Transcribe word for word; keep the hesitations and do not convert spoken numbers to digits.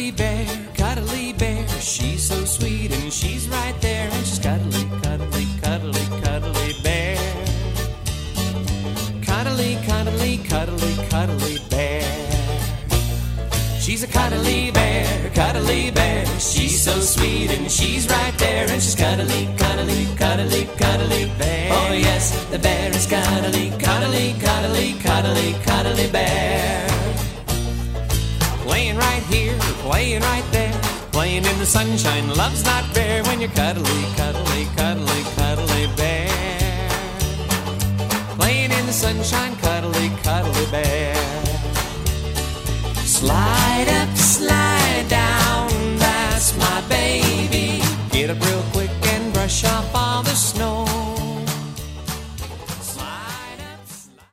cuddly bear, cuddly bear. She's so sweet and she's right there, and she's cuddly, cuddly, cuddly, cuddly bear. Cuddly, cuddly, cuddly, cuddly bear. She's a cuddly bear, cuddly bear. She's so sweet and she's right there, and she's cuddly, cuddly, cuddly, cuddly bear. Oh yes, the bear is cuddly, cuddly, cuddly, cuddly, cuddly bear. Playing right here, playing right there, playing in the sunshine. Love's not fair when you're cuddly, cuddly, cuddly, cuddly bear. Playing in the sunshine, cuddly, cuddly bear. Slide